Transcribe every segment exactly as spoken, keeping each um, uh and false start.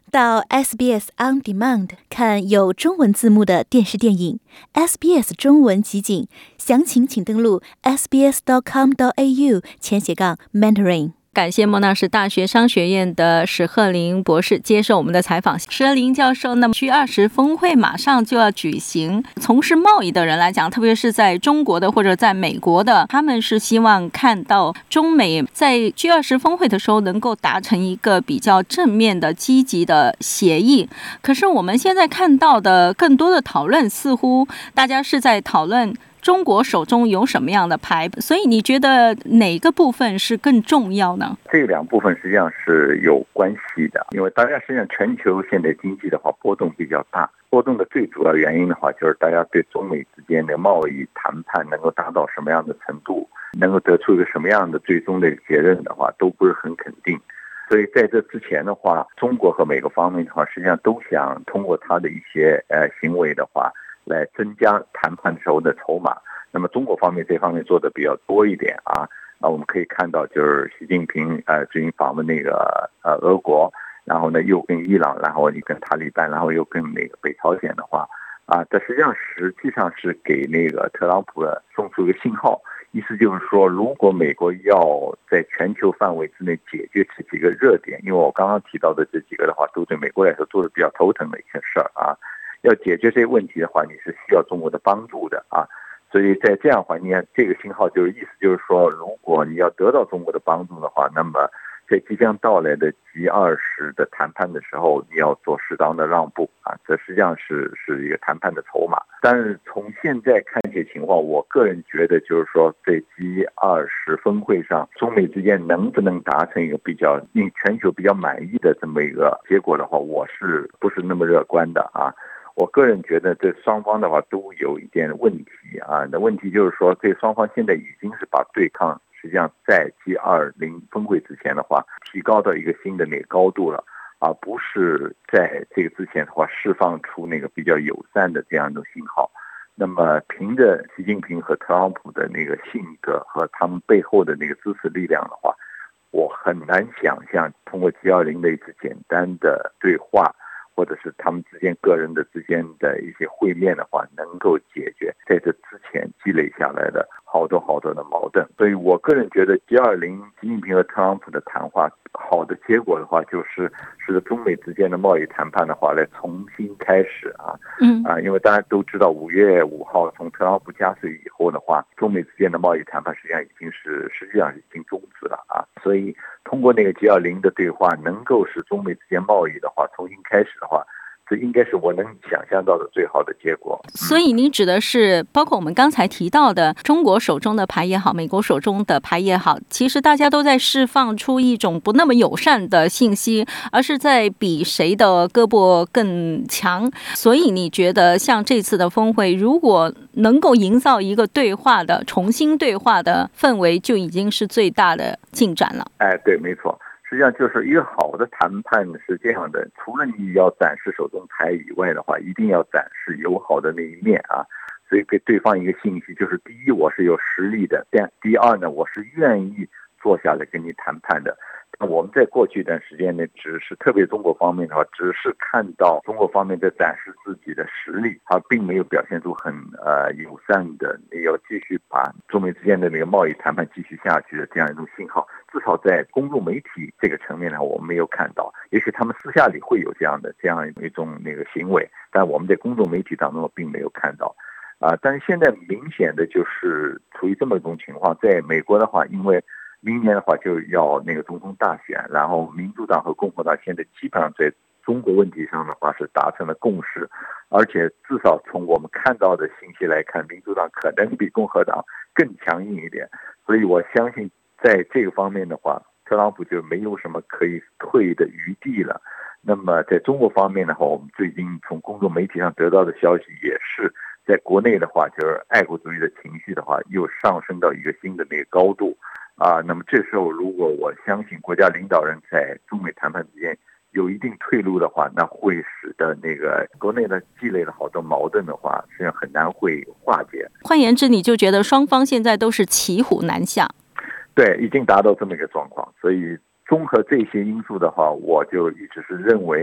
到 S B S On Demand 看有中文字幕的电视电影 S B S 中文集锦，详情请登录 s b s dot com dot a u 前斜杠 mentoring。感谢莫纳什大学商学院的史鹤林博士接受我们的采访。史鹤林教授，那么 G 二十 峰会马上就要举行，从事贸易的人来讲，特别是在中国的或者在美国的，他们是希望看到中美在 G 二十 峰会的时候能够达成一个比较正面的积极的协议。可是我们现在看到的更多的讨论，似乎大家是在讨论中国手中有什么样的牌，所以你觉得哪个部分是更重要呢？ 这两部分实际上是有关系的，因为大家实际上全球现在经济的话波动比较大，波动的最主要原因的话就是大家对中美之间的贸易谈判能够达到什么样的程度，能够得出一个什么样的最终的结论的话都不是很肯定。所以在这之前的话，中国和美国方面的话实际上都想通过他的一些呃行为的话来增加谈判时候的筹码。那么中国方面这方面做的比较多一点啊，啊我们可以看到就是习近平呃最近访问那个呃俄国，然后呢又跟伊朗，然后又跟塔利班，然后又跟那个北朝鲜的话啊，这实际上实际上是给那个特朗普送出一个信号，意思就是说如果美国要在全球范围之内解决这几个热点，因为我刚刚提到的这几个的话都对美国来说都是比较头疼的一些事儿啊，要解决这些问题的话你是需要中国的帮助的啊。所以在这样环境下，这个信号就是意思就是说，如果你要得到中国的帮助的话，那么在即将到来的 G 二十 的谈判的时候，你要做适当的让步啊，这实际上是是一个谈判的筹码。但是从现在看起情况，我个人觉得就是说，在 G 二十 峰会上，中美之间能不能达成一个比较令全球比较满意的这么一个结果的话，我是不是那么乐观的啊？我个人觉得这双方的话都有一点问题啊，那问题就是说这双方现在已经是把对抗实际上在 G 二十 峰会之前的话提高到一个新的那个高度了，而不是在这个之前的话释放出那个比较友善的这样一种信号。那么凭着习近平和特朗普的那个性格和他们背后的那个支持力量的话，我很难想象通过 G 二十 的一次简单的对话或者是他们之间个人的之间的一些会面的话能够解决在这之前积累下来的好多好多的矛盾。所以我个人觉得 G 二十 习近平和特朗普的谈话好的结果的话就是使得中美之间的贸易谈判的话来重新开始啊。嗯啊，因为大家都知道五月五号从特朗普加税以后的话，中美之间的贸易谈判实际上已经是实际上已经终止了啊。所以通过那个 G 二十 的对话能够使中美之间贸易的话重新开始的话，这应该是我能想象到的最好的结果。 所以您指的是包括我们刚才提到的中国手中的牌也好，美国手中的牌也好，其实大家都在释放出一种不那么友善的信息，而是在比谁的胳膊更强。所以你觉得像这次的峰会如果能够营造一个对话的重新对话的氛围，就已经是最大的进展了。 哎，对，没错。实际上就是一个好的谈判是这样的，除了你要展示手中牌以外的话，一定要展示友好的那一面啊。所以给对方一个信息，就是第一我是有实力的，但第二呢我是愿意坐下来跟你谈判的。那我们在过去一段时间内只是特别中国方面的话只是看到中国方面在展示自己的实力，它并没有表现出很呃友善的要继续把中美之间的那个贸易谈判继续下去的这样一种信号，至少在公众媒体这个层面呢我们没有看到。也许他们私下里会有这样的这样一种那个行为，但我们在公众媒体当中并没有看到啊。但是现在明显的就是处于这么一种情况，在美国的话，因为明年的话就要那个总统大选，然后民主党和共和党现在基本上在中国问题上的话是达成了共识，而且至少从我们看到的信息来看，民主党可能比共和党更强硬一点。所以我相信在这个方面的话，特朗普就没有什么可以退的余地了。那么在中国方面的话，我们最近从公众媒体上得到的消息也是，在国内的话就是爱国主义的情绪的话又上升到一个新的那个高度啊。那么这时候如果我相信国家领导人在中美谈判之间有一定退路的话，那会使得那个国内的积累了好多矛盾的话实际上很难会化解。 换言之，你就觉得双方现在都是骑虎难下？ 对，已经达到这么一个状况。所以综合这些因素的话，我就一直是认为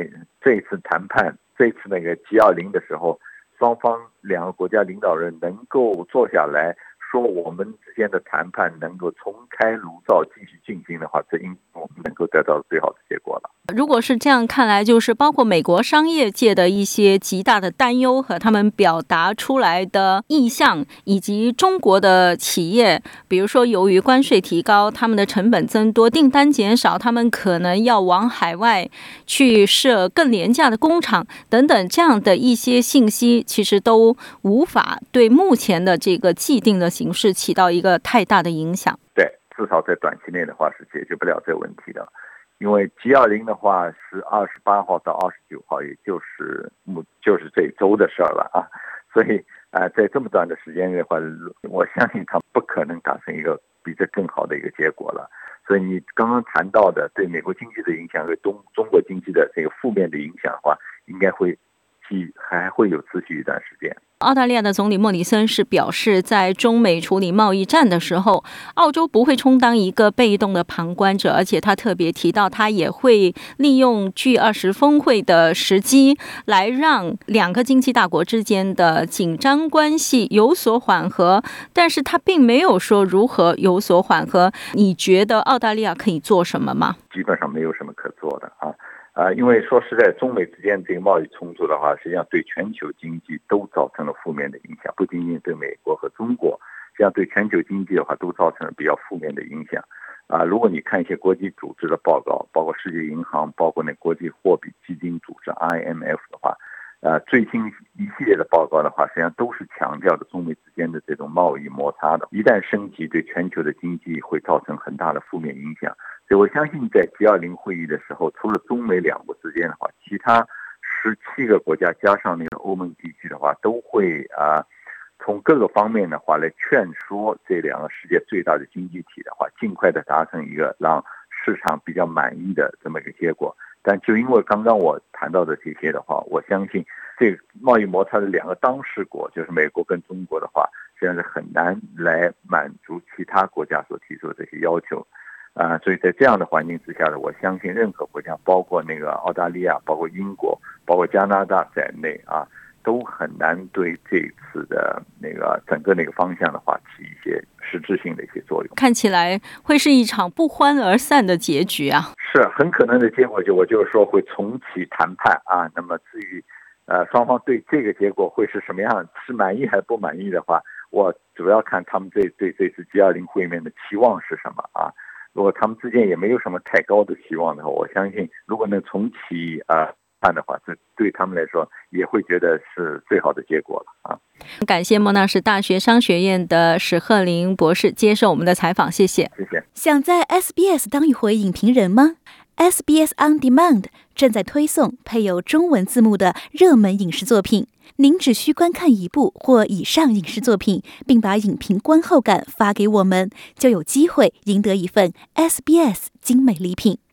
这一次谈判，这次那个 G 二十 的时候，双方两个国家领导人能够坐下来说我们之间的谈判能够重开炉灶继续进行的话，这应我们能够得到最好的结果了。 如果是这样看来，就是包括美国商业界的一些极大的担忧和他们表达出来的意向，以及中国的企业，比如说由于关税提高，他们的成本增多，订单减少，他们可能要往海外去设更廉价的工厂等等，这样的一些信息其实都无法对目前的这个既定的形势起到一个太大的影响。 对，至少在短期内的话是解决不了这个问题的。因为 G 二十 的话是二十八号到二十九号，也就是就是这周的事儿了啊，所以啊、呃，在这么短的时间内的话，我相信他不可能达成一个比这更好的一个结果了。所以你刚刚谈到的对美国经济的影响和中中国经济的这个负面的影响的话，应该会还会有持续一段时间。 澳大利亚的总理莫里森是表示，在中美处理贸易战的时候，澳洲不会充当一个被动的旁观者，而且他特别提到，他也会利用 G 二十 峰会的时机，来让两个经济大国之间的紧张关系有所缓和。但是他并没有说如何有所缓和。你觉得澳大利亚可以做什么吗？ 基本上没有什么可做的啊。啊，因为说实在，中美之间这个贸易冲突的话，实际上对全球经济都造成了负面的影响，不仅仅对美国和中国，实际上对全球经济的话都造成了比较负面的影响。啊，如果你看一些国际组织的报告，包括世界银行，包括那国际货币基金组织 I M F 的话，呃，最新一系列的报告的话，实际上都是强调的中美之间的这种贸易摩擦的，一旦升级，对全球的经济会造成很大的负面影响。所以我相信在 G 二十 会议的时候，除了中美两国之间的话，其他十七个国家加上那个欧盟地区的话，都会啊、呃、从各个方面的话来劝说这两个世界最大的经济体的话，尽快的达成一个让市场比较满意的这么一个结果。但就因为刚刚我谈到的这些的话，我相信这个贸易摩擦的两个当事国，就是美国跟中国的话，实际上是很难来满足其他国家所提出的这些要求。啊、呃，所以在这样的环境之下呢，我相信任何国家，包括那个澳大利亚、包括英国、包括加拿大在内啊，都很难对这次的那个整个那个方向的话起一些实质性的一些作用。 看起来会是一场不欢而散的结局啊！ 是很可能的结果，就我就是说会重启谈判啊。那么至于呃双方对这个结果会是什么样，是满意还是不满意的话，我主要看他们对对这次 G 二十 会面的期望是什么啊。如果他们之间也没有什么太高的期望的话，我相信如果能重启呃谈的话，这对他们来说也会觉得是最好的结果了啊。 感谢莫纳什大学商学院的史鹤林博士接受我们的采访，谢谢。 谢谢。 想在 S B S 当一回影评人吗？ S B S On Demand 正在推送配有中文字幕的热门影视作品。您只需观看一部或以上影视作品，并把影评观后感发给我们，就有机会赢得一份 S B S 精美礼品。